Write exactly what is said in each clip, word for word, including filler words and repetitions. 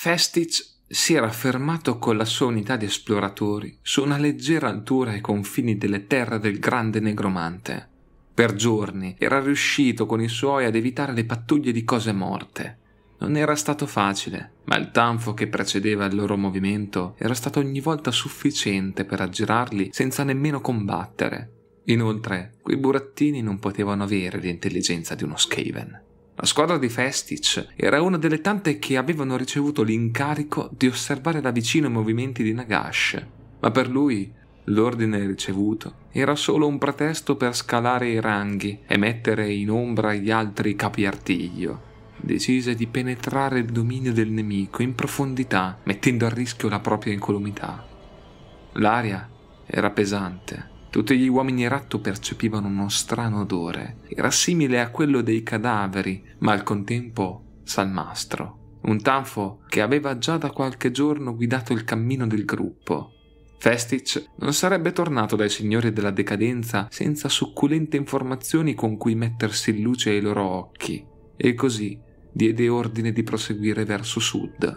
Festich si era fermato con la sua unità di esploratori su una leggera altura ai confini delle terre del grande negromante. Per giorni era riuscito con i suoi ad evitare le pattuglie di cose morte. Non era stato facile, ma il tanfo che precedeva il loro movimento era stato ogni volta sufficiente per aggirarli senza nemmeno combattere. Inoltre, quei burattini non potevano avere l'intelligenza di uno Skaven. La squadra di Festich era una delle tante che avevano ricevuto l'incarico di osservare da vicino i movimenti di Nagash, ma per lui l'ordine ricevuto era solo un pretesto per scalare i ranghi e mettere in ombra gli altri capi artiglio. Decise di penetrare il dominio del nemico in profondità, mettendo a rischio la propria incolumità. L'aria era pesante. Tutti gli uomini ratto percepivano uno strano odore. Era simile a quello dei cadaveri, ma al contempo salmastro. Un tanfo che aveva già da qualche giorno guidato il cammino del gruppo. Festich non sarebbe tornato dai signori della decadenza senza succulente informazioni con cui mettersi in luce ai loro occhi, e così diede ordine di proseguire verso sud.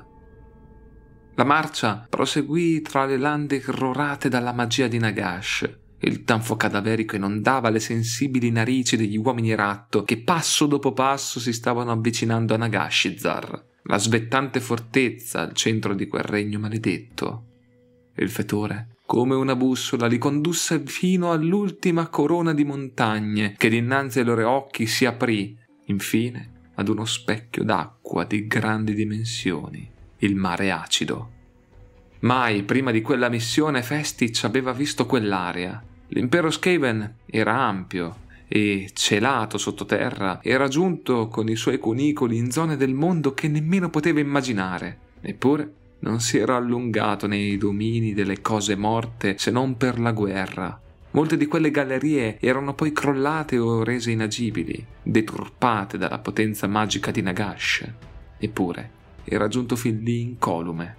La marcia proseguì tra le lande irrorate dalla magia di Nagash. Il tanfo cadaverico inondava le sensibili narici degli uomini ratto che passo dopo passo si stavano avvicinando a Nagashizar, la svettante fortezza al centro di quel regno maledetto. Il fetore, come una bussola, li condusse fino all'ultima corona di montagne che dinanzi ai loro occhi si aprì, infine, ad uno specchio d'acqua di grandi dimensioni, il mare acido. Mai prima di quella missione Festich aveva visto quell'area. L'impero Skaven era ampio e, celato sottoterra, era giunto con i suoi cunicoli in zone del mondo che nemmeno poteva immaginare. Eppure non si era allungato nei domini delle cose morte se non per la guerra. Molte di quelle gallerie erano poi crollate o rese inagibili, deturpate dalla potenza magica di Nagash. Eppure era giunto fin lì incolume.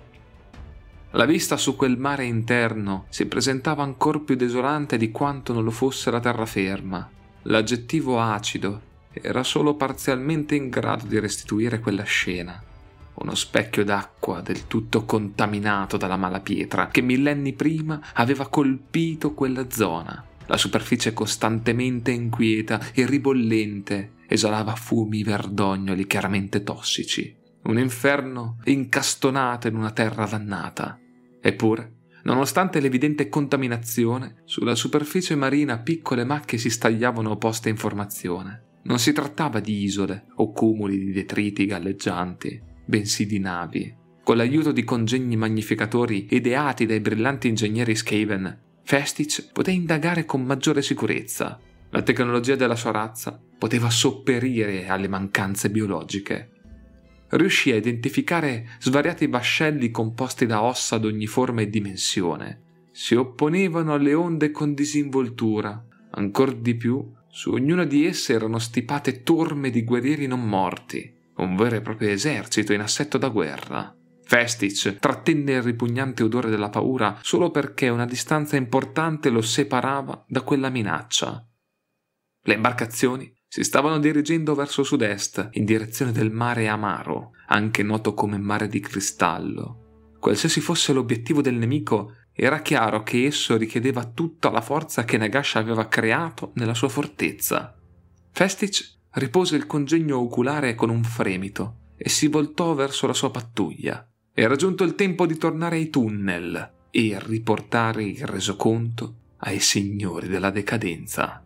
La vista su quel mare interno si presentava ancor più desolante di quanto non lo fosse la terraferma. L'aggettivo acido era solo parzialmente in grado di restituire quella scena. Uno specchio d'acqua del tutto contaminato dalla malapietra che millenni prima aveva colpito quella zona. La superficie costantemente inquieta e ribollente esalava fumi verdognoli chiaramente tossici. Un inferno incastonato in una terra dannata. Eppure, nonostante l'evidente contaminazione, sulla superficie marina piccole macchie si stagliavano opposte in formazione. Non si trattava di isole o cumuli di detriti galleggianti, bensì di navi. Con l'aiuto di congegni magnificatori ideati dai brillanti ingegneri Skaven, Festich poté indagare con maggiore sicurezza. La tecnologia della sua razza poteva sopperire alle mancanze biologiche. Riuscì a identificare svariati vascelli composti da ossa ad ogni forma e dimensione. Si opponevano alle onde con disinvoltura. Ancor di più, su ognuna di esse erano stipate torme di guerrieri non morti, un vero e proprio esercito in assetto da guerra. Festich trattenne il ripugnante odore della paura solo perché una distanza importante lo separava da quella minaccia. Le imbarcazioni si stavano dirigendo verso sud-est, in direzione del mare Amaro, anche noto come mare di cristallo. Qualsiasi fosse l'obiettivo del nemico, era chiaro che esso richiedeva tutta la forza che Nagash aveva creato nella sua fortezza. Festich ripose il congegno oculare con un fremito e si voltò verso la sua pattuglia. Era giunto il tempo di tornare ai tunnel e riportare il resoconto ai signori della decadenza.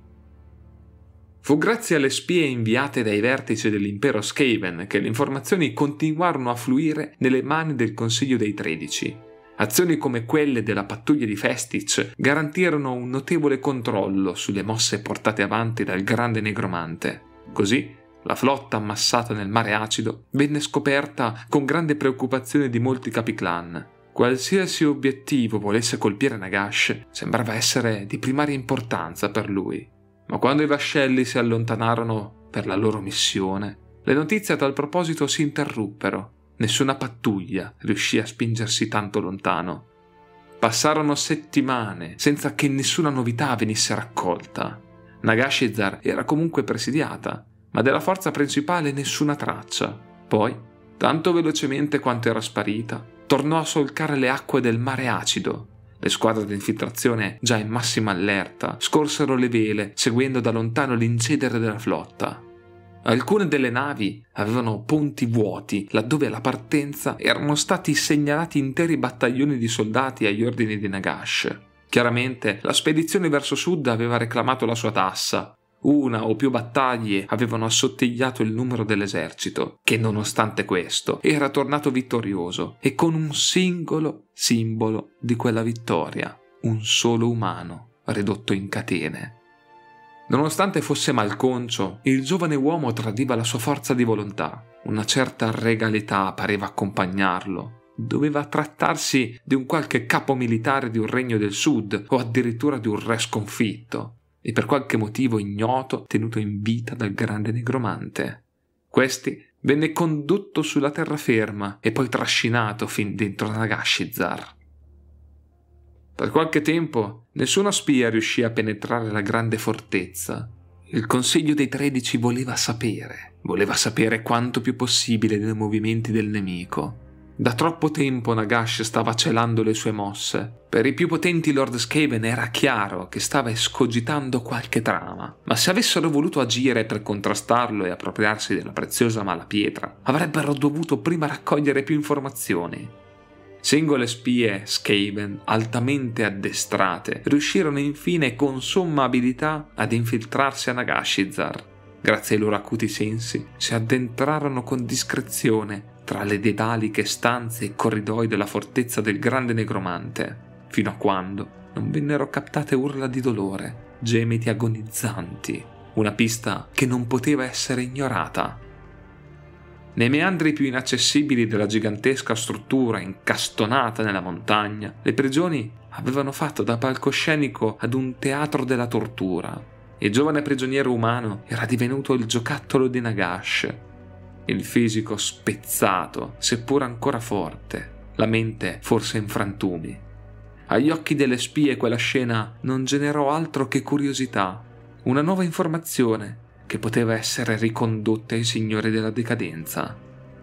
Fu grazie alle spie inviate dai vertici dell'impero Skaven che le informazioni continuarono a fluire nelle mani del Consiglio dei Tredici. Azioni come quelle della pattuglia di Festich garantirono un notevole controllo sulle mosse portate avanti dal grande negromante. Così, la flotta ammassata nel mare acido venne scoperta con grande preoccupazione di molti capiclan. Qualsiasi obiettivo volesse colpire Nagash sembrava essere di primaria importanza per lui. Ma quando i vascelli si allontanarono per la loro missione, le notizie a tal proposito si interruppero. Nessuna pattuglia riuscì a spingersi tanto lontano. Passarono settimane senza che nessuna novità venisse raccolta. Nagashizar era comunque presidiata, ma della forza principale nessuna traccia. Poi, Tanto velocemente quanto era sparita, tornò a solcare le acque del mare acido. Le squadre di infiltrazione, già in massima allerta, scorsero le vele, seguendo da lontano l'incedere della flotta. Alcune delle navi avevano ponti vuoti, laddove alla partenza erano stati segnalati interi battaglioni di soldati agli ordini di Nagash. Chiaramente la spedizione verso sud aveva reclamato la sua tassa. Una o più battaglie avevano assottigliato il numero dell'esercito, che nonostante questo era tornato vittorioso e con un singolo simbolo di quella vittoria, un solo umano ridotto in catene. Nonostante fosse malconcio, il giovane uomo tradiva la sua forza di volontà. Una certa regalità pareva accompagnarlo. Doveva trattarsi di un qualche capo militare di un regno del sud o addirittura di un re sconfitto e per qualche motivo ignoto tenuto in vita dal grande negromante. Questi venne condotto sulla terraferma e poi trascinato fin dentro Nagashizar. Per qualche tempo nessuna spia riuscì a penetrare la grande fortezza. Il Consiglio dei Tredici voleva sapere, voleva sapere quanto più possibile dei movimenti del nemico. Da troppo tempo Nagash stava celando le sue mosse. Per i più potenti Lord Skaven era chiaro che stava escogitando qualche trama, ma se avessero voluto agire per contrastarlo e appropriarsi della preziosa malapietra, avrebbero dovuto prima raccogliere più informazioni. Singole spie Skaven altamente addestrate riuscirono infine con somma abilità ad infiltrarsi a Nagashizar. Grazie ai loro acuti sensi si addentrarono con discrezione tra le dedaliche stanze e corridoi della fortezza del grande negromante, fino a quando non vennero captate urla di dolore, gemiti agonizzanti, una pista che non poteva essere ignorata. Nei meandri più inaccessibili della gigantesca struttura incastonata nella montagna, le prigioni avevano fatto da palcoscenico ad un teatro della tortura. Il giovane prigioniero umano era divenuto il giocattolo di Nagash. Il fisico spezzato, seppur ancora forte, la mente forse in frantumi. Agli occhi delle spie quella scena non generò altro che curiosità, una nuova informazione che poteva essere ricondotta ai signori della decadenza.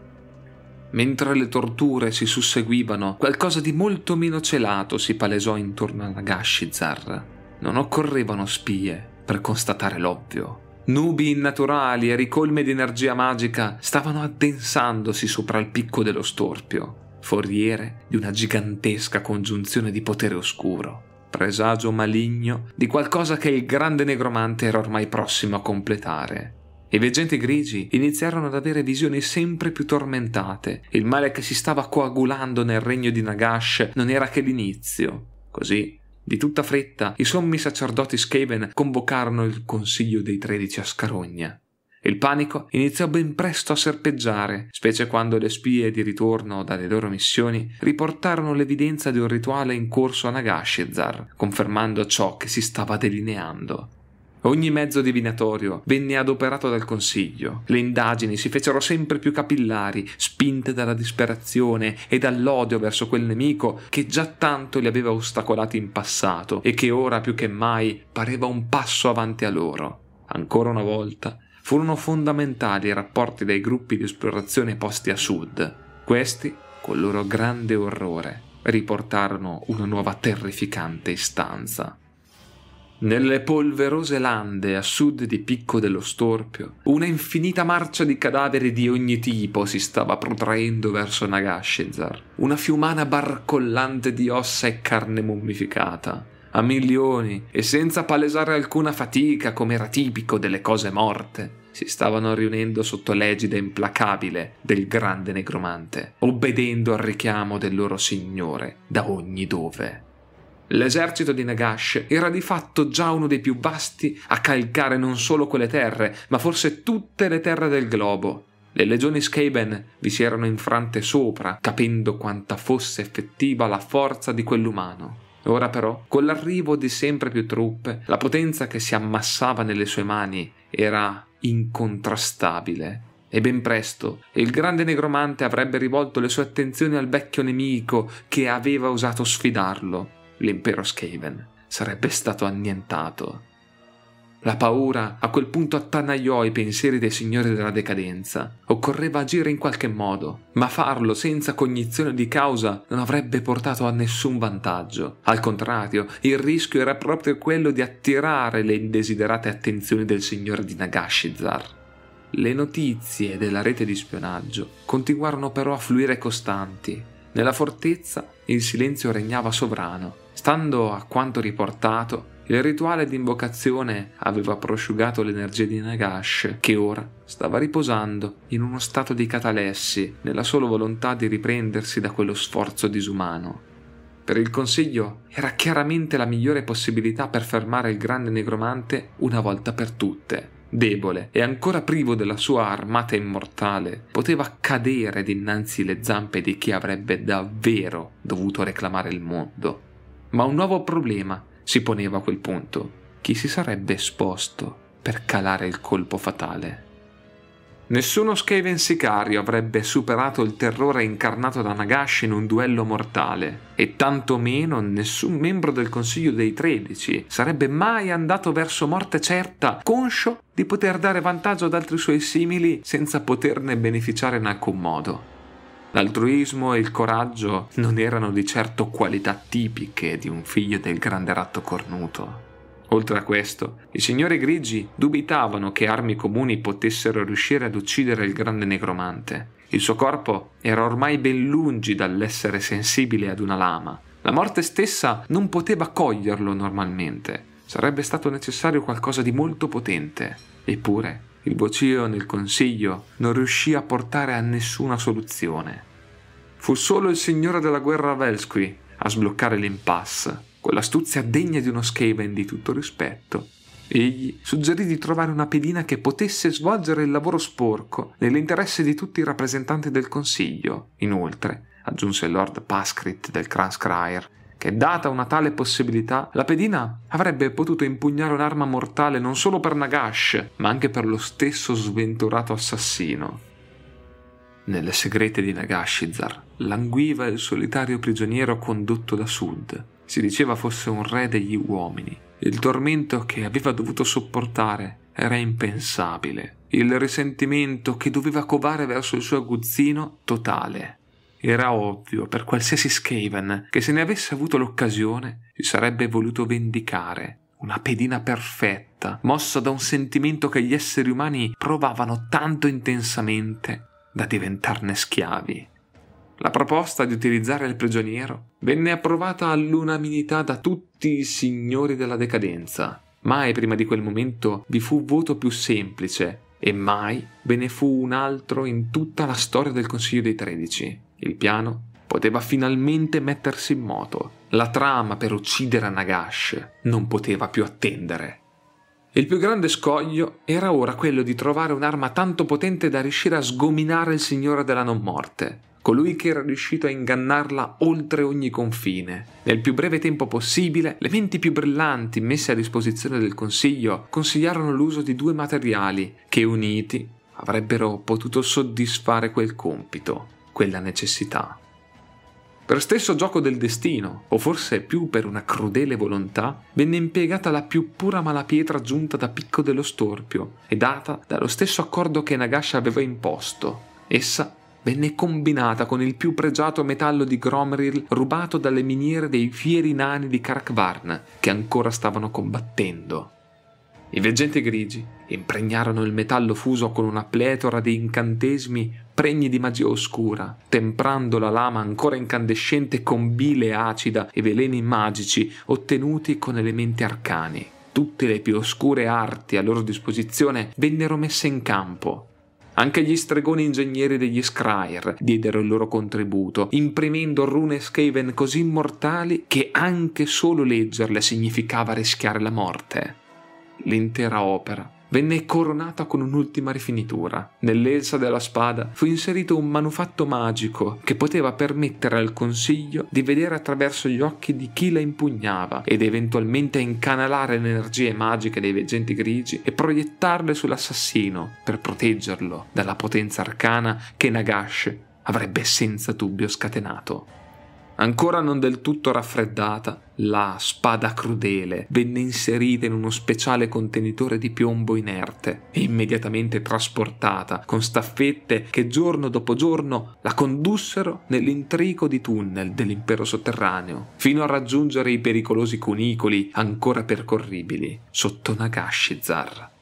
Mentre le torture si susseguivano, qualcosa di molto meno celato si palesò intorno a Nagashizar. Non occorrevano spie per constatare l'ovvio. Nubi innaturali e ricolme di energia magica stavano addensandosi sopra il picco dello storpio, foriere di una gigantesca congiunzione di potere oscuro, presagio maligno di qualcosa che il grande negromante era ormai prossimo a completare. I veggenti grigi iniziarono ad avere visioni sempre più tormentate. Il male che si stava coagulando nel regno di Nagash non era che l'inizio. Così, di tutta fretta, i sommi sacerdoti Skaven convocarono il Consiglio dei Tredici a Scarogna. Il panico iniziò ben presto a serpeggiare, specie quando le spie di ritorno dalle loro missioni riportarono l'evidenza di un rituale in corso a Nagashizar, confermando ciò che si stava delineando. Ogni mezzo divinatorio venne adoperato dal Consiglio. Le indagini si fecero sempre più capillari, spinte dalla disperazione e dall'odio verso quel nemico che già tanto li aveva ostacolati in passato e che ora più che mai pareva un passo avanti a loro. Ancora una volta furono fondamentali i rapporti dei gruppi di esplorazione posti a sud. Questi, col loro grande orrore, riportarono una nuova terrificante istanza. Nelle polverose lande a sud di Picco dello Storpio, una infinita marcia di cadaveri di ogni tipo si stava protraendo verso Nagashizar, una fiumana barcollante di ossa e carne mummificata. A milioni, e senza palesare alcuna fatica come era tipico delle cose morte, si stavano riunendo sotto l'egida implacabile del grande negromante, obbedendo al richiamo del loro signore da ogni dove. L'esercito di Nagash era di fatto già uno dei più vasti a calcare non solo quelle terre, ma forse tutte le terre del globo. Le legioni Skaven vi si erano infrante sopra, capendo quanta fosse effettiva la forza di quell'umano. Ora però, con l'arrivo di sempre più truppe, la potenza che si ammassava nelle sue mani era incontrastabile. E ben presto il grande negromante avrebbe rivolto le sue attenzioni al vecchio nemico che aveva osato sfidarlo. L'impero Skaven sarebbe stato annientato. La paura a quel punto attanagliò i pensieri dei signori della decadenza. Occorreva agire in qualche modo, ma farlo senza cognizione di causa non avrebbe portato a nessun vantaggio. Al contrario, il rischio era proprio quello di attirare le indesiderate attenzioni del signore di Nagashizar. Le notizie della rete di spionaggio continuarono però a fluire costanti. Nella fortezza il silenzio regnava sovrano. Stando a quanto riportato, il rituale di invocazione aveva prosciugato l'energia di Nagash, che ora stava riposando in uno stato di catalessi, nella sola volontà di riprendersi da quello sforzo disumano. Per il Consiglio era chiaramente la migliore possibilità per fermare il grande negromante una volta per tutte. Debole e ancora privo della sua armata immortale, poteva cadere dinanzi le zampe di chi avrebbe davvero dovuto reclamare il mondo. Ma un nuovo problema si poneva a quel punto: chi si sarebbe esposto per calare il colpo fatale? Nessuno Skaven sicario avrebbe superato il terrore incarnato da Nagash in un duello mortale, e tantomeno nessun membro del Consiglio dei Tredici sarebbe mai andato verso morte certa, conscio di poter dare vantaggio ad altri suoi simili senza poterne beneficiare in alcun modo. L'altruismo e il coraggio non erano di certo qualità tipiche di un figlio del grande ratto cornuto. Oltre a questo, i signori grigi dubitavano che armi comuni potessero riuscire ad uccidere il grande negromante. Il suo corpo era ormai ben lungi dall'essere sensibile ad una lama. La morte stessa non poteva coglierlo normalmente. Sarebbe stato necessario qualcosa di molto potente. Eppure, il vocio nel Consiglio non riuscì a portare a nessuna soluzione. Fu solo il signore della guerra Velsqui a sbloccare l'impasse, con l'astuzia degna di uno Skaven di tutto rispetto. Egli suggerì di trovare una pedina che potesse svolgere il lavoro sporco nell'interesse di tutti i rappresentanti del Consiglio. Inoltre, aggiunse Lord Paskrit del Kranskreir, che data una tale possibilità, la pedina avrebbe potuto impugnare un'arma mortale non solo per Nagash, ma anche per lo stesso sventurato assassino. Nelle segrete di Nagashizar languiva il solitario prigioniero condotto da Sud. Si diceva fosse un re degli uomini. Il tormento che aveva dovuto sopportare era impensabile. Il risentimento che doveva covare verso il suo aguzzino totale. Era ovvio per qualsiasi Skaven che, se ne avesse avuto l'occasione, si sarebbe voluto vendicare. Una pedina perfetta, mossa da un sentimento che gli esseri umani provavano tanto intensamente da diventarne schiavi. La proposta di utilizzare il prigioniero venne approvata all'unanimità da tutti i signori della decadenza. Mai prima di quel momento vi fu voto più semplice, e mai ve ne fu un altro in tutta la storia del Consiglio dei Tredici. Il piano poteva finalmente mettersi in moto. La trama per uccidere Nagash non poteva più attendere. Il più grande scoglio era ora quello di trovare un'arma tanto potente da riuscire a sgominare il Signore della Non Morte, colui che era riuscito a ingannarla oltre ogni confine. Nel più breve tempo possibile, le menti più brillanti messe a disposizione del Consiglio consigliarono l'uso di due materiali che, uniti, avrebbero potuto soddisfare quel compito, quella necessità. Per stesso gioco del destino, o forse più per una crudele volontà, venne impiegata la più pura malapietra giunta da Picco dello Storpio e data dallo stesso accordo che Nagash aveva imposto. Essa venne combinata con il più pregiato metallo di Gromril rubato dalle miniere dei fieri nani di Karakvarn che ancora stavano combattendo. I veggenti grigi impregnarono il metallo fuso con una pletora di incantesimi pregni di magia oscura, temprando la lama ancora incandescente con bile acida e veleni magici ottenuti con elementi arcani. Tutte le più oscure arti a loro disposizione vennero messe in campo. Anche gli stregoni ingegneri degli Scryer diedero il loro contributo, imprimendo rune Skaven così immortali che anche solo leggerle significava rischiare la morte. L'intera opera venne coronata con un'ultima rifinitura. Nell'elsa della spada fu inserito un manufatto magico che poteva permettere al Consiglio di vedere attraverso gli occhi di chi la impugnava ed eventualmente incanalare le energie magiche dei veggenti grigi e proiettarle sull'assassino per proteggerlo dalla potenza arcana che Nagash avrebbe senza dubbio scatenato. Ancora non del tutto raffreddata, la spada crudele venne inserita in uno speciale contenitore di piombo inerte e immediatamente trasportata con staffette che giorno dopo giorno la condussero nell'intrico di tunnel dell'impero sotterraneo, fino a raggiungere i pericolosi cunicoli ancora percorribili sotto Nagashizar.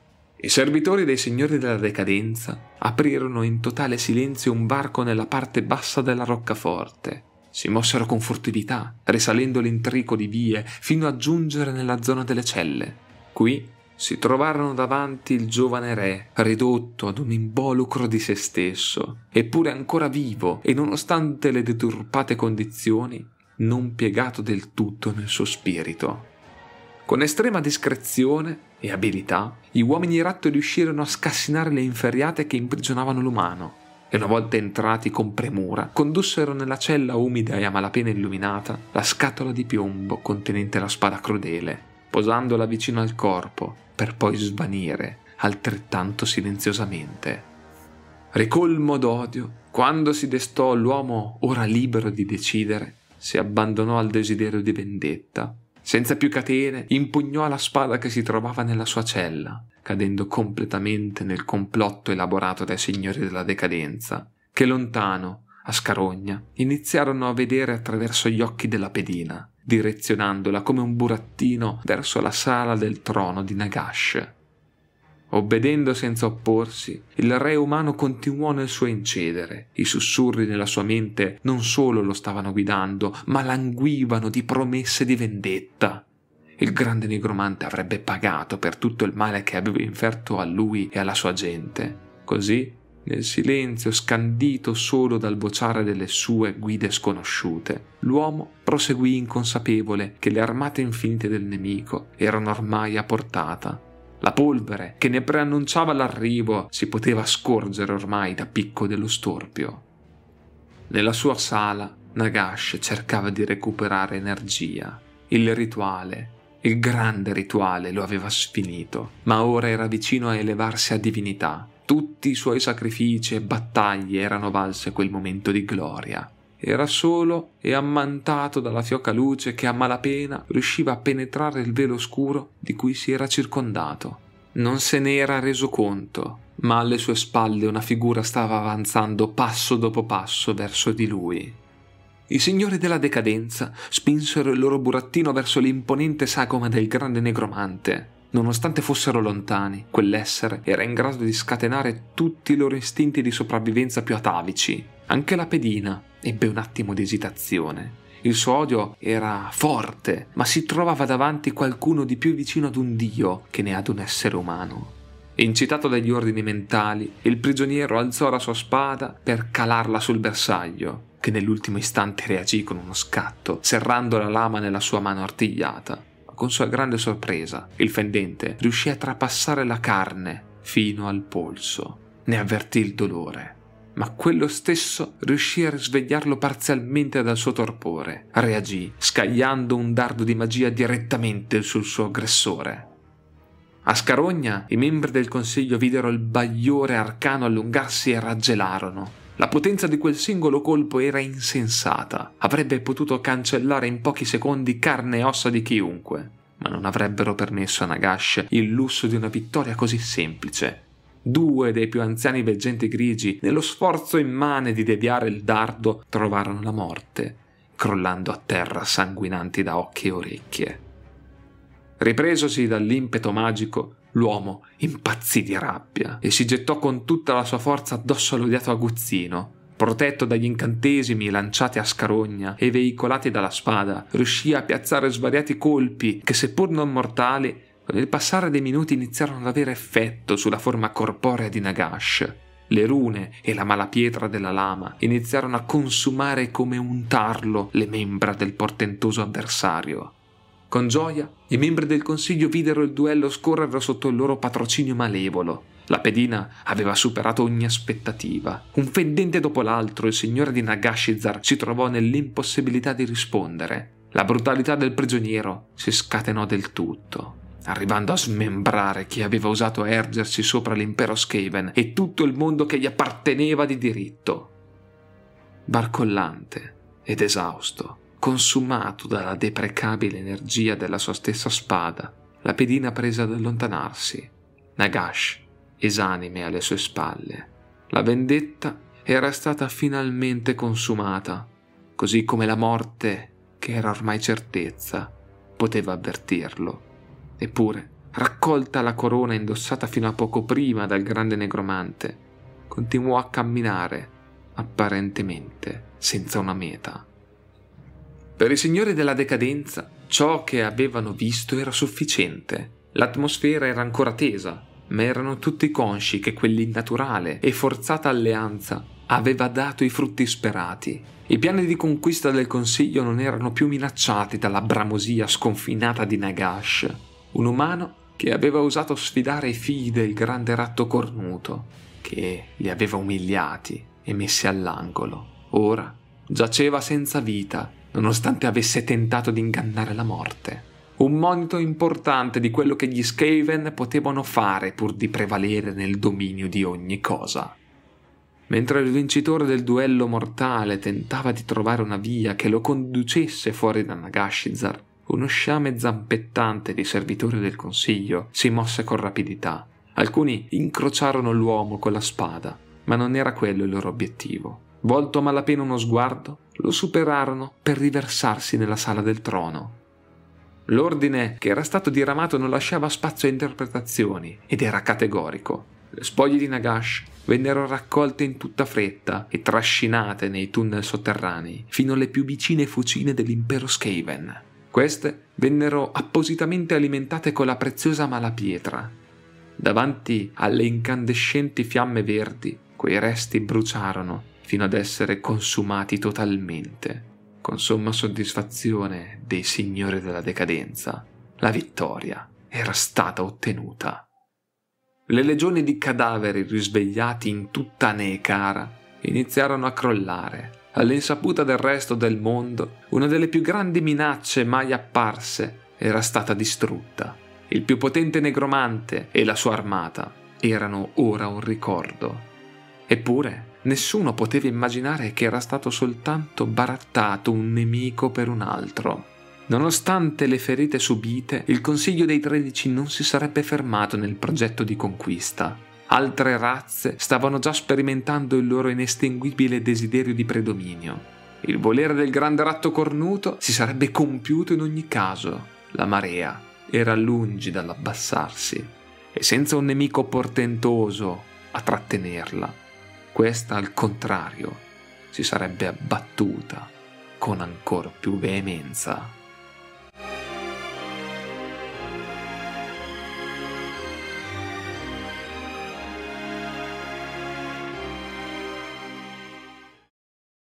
I servitori dei signori della decadenza aprirono in totale silenzio un varco nella parte bassa della roccaforte. Si mossero con furtività, risalendo l'intrico di vie fino a giungere nella zona delle celle. Qui si trovarono davanti il giovane re, ridotto ad un involucro di se stesso, eppure ancora vivo e, nonostante le deturpate condizioni, non piegato del tutto nel suo spirito. Con estrema discrezione e abilità, gli uomini ratto riuscirono a scassinare le inferriate che imprigionavano l'umano, e una volta entrati con premura, condussero nella cella umida e a malapena illuminata la scatola di piombo contenente la spada crudele, posandola vicino al corpo, per poi svanire altrettanto silenziosamente. Ricolmo d'odio, quando si destò l'uomo ora libero di decidere, si abbandonò al desiderio di vendetta. Senza più catene, impugnò la spada che si trovava nella sua cella, cadendo completamente nel complotto elaborato dai signori della decadenza, che lontano, a Scarogna, iniziarono a vedere attraverso gli occhi della pedina, direzionandola come un burattino verso la sala del trono di Nagash. Obbedendo senza opporsi, il re umano continuò nel suo incedere. I sussurri nella sua mente non solo lo stavano guidando, ma languivano di promesse di vendetta. Il grande negromante avrebbe pagato per tutto il male che aveva inferto a lui e alla sua gente. Così, nel silenzio scandito solo dal vociare delle sue guide sconosciute, l'uomo proseguì inconsapevole che le armate infinite del nemico erano ormai a portata. La polvere che ne preannunciava l'arrivo si poteva scorgere ormai da picco dello storpio. Nella sua sala, Nagash cercava di recuperare energia. Il rituale, il grande rituale, lo aveva sfinito, ma ora era vicino a elevarsi a divinità. Tutti i suoi sacrifici e battaglie erano valse quel momento di gloria. Era solo e ammantato dalla fioca luce che a malapena riusciva a penetrare il velo scuro di cui si era circondato. Non se ne era reso conto, ma alle sue spalle una figura stava avanzando passo dopo passo verso di lui. I signori della decadenza spinsero il loro burattino verso l'imponente sagoma del grande negromante. Nonostante fossero lontani, quell'essere era in grado di scatenare tutti i loro istinti di sopravvivenza più atavici. Anche la pedina ebbe un attimo di esitazione. Il suo odio era forte, ma si trovava davanti qualcuno di più vicino ad un dio che ne ad un essere umano. Incitato dagli ordini mentali, il prigioniero alzò la sua spada per calarla sul bersaglio, che nell'ultimo istante reagì con uno scatto, serrando la lama nella sua mano artigliata. Con sua grande sorpresa, il fendente riuscì a trapassare la carne fino al polso. Ne avvertì il dolore, ma quello stesso riuscì a risvegliarlo parzialmente dal suo torpore. Reagì, scagliando un dardo di magia direttamente sul suo aggressore. A Scarogna, i membri del consiglio videro il bagliore arcano allungarsi e raggelarono. La potenza di quel singolo colpo era insensata. Avrebbe potuto cancellare in pochi secondi carne e ossa di chiunque, ma non avrebbero permesso a Nagash il lusso di una vittoria così semplice. Due dei più anziani veggenti grigi, nello sforzo immane di deviare il dardo, trovarono la morte, crollando a terra sanguinanti da occhi e orecchie. Ripresosi dall'impeto magico, l'uomo impazzì di rabbia e si gettò con tutta la sua forza addosso all'odiato aguzzino. Protetto dagli incantesimi lanciati a Scarogna e veicolati dalla spada, riuscì a piazzare svariati colpi che, seppur non mortali, con il passare dei minuti iniziarono ad avere effetto sulla forma corporea di Nagash. Le rune e la malapietra della lama iniziarono a consumare come un tarlo le membra del portentoso avversario. Con gioia, i membri del consiglio videro il duello scorrere sotto il loro patrocinio malevolo. La pedina aveva superato ogni aspettativa. Un fendente dopo l'altro, il signore di Nagashizar si trovò nell'impossibilità di rispondere. La brutalità del prigioniero si scatenò del tutto, arrivando a smembrare chi aveva osato ergersi sopra l'impero Skaven e tutto il mondo che gli apparteneva di diritto. Barcollante, ed esausto, consumato dalla deprecabile energia della sua stessa spada, la pedina prese ad allontanarsi. Nagash, esanime alle sue spalle. La vendetta era stata finalmente consumata, così come la morte, che era ormai certezza, poteva avvertirlo. Eppure, raccolta la corona indossata fino a poco prima dal grande negromante, continuò a camminare, apparentemente senza una meta. Per i signori della decadenza, ciò che avevano visto era sufficiente. L'atmosfera era ancora tesa, ma erano tutti consci che quell'innaturale e forzata alleanza aveva dato i frutti sperati. I piani di conquista del Consiglio non erano più minacciati dalla bramosia sconfinata di Nagash, un umano che aveva osato sfidare i figli del grande ratto cornuto, che li aveva umiliati e messi all'angolo. Ora giaceva senza vita, nonostante avesse tentato di ingannare la morte. Un monito importante di quello che gli Skaven potevano fare pur di prevalere nel dominio di ogni cosa. Mentre il vincitore del duello mortale tentava di trovare una via che lo conducesse fuori da Nagashizar, uno sciame zampettante di servitori del Consiglio si mosse con rapidità. Alcuni incrociarono l'uomo con la spada, ma non era quello il loro obiettivo. Volto a malapena uno sguardo, lo superarono per riversarsi nella sala del trono. L'ordine che era stato diramato non lasciava spazio a interpretazioni ed era categorico. Le spoglie di Nagash vennero raccolte in tutta fretta e trascinate nei tunnel sotterranei fino alle più vicine fucine dell'impero Skaven. Queste vennero appositamente alimentate con la preziosa malapietra. Davanti alle incandescenti fiamme verdi, quei resti bruciarono fino ad essere consumati totalmente. Con somma soddisfazione dei signori della decadenza, la vittoria era stata ottenuta. Le legioni di cadaveri risvegliati in tutta Neekara iniziarono a crollare. All'insaputa del resto del mondo, una delle più grandi minacce mai apparse era stata distrutta. Il più potente negromante e la sua armata erano ora un ricordo. Eppure, nessuno poteva immaginare che era stato soltanto barattato un nemico per un altro. Nonostante le ferite subite, il Consiglio dei Tredici non si sarebbe fermato nel progetto di conquista. Altre razze stavano già sperimentando il loro inestinguibile desiderio di predominio. Il volere del grande ratto cornuto si sarebbe compiuto in ogni caso. La marea era lungi dall'abbassarsi e senza un nemico portentoso a trattenerla, questa al contrario si sarebbe abbattuta con ancor più veemenza.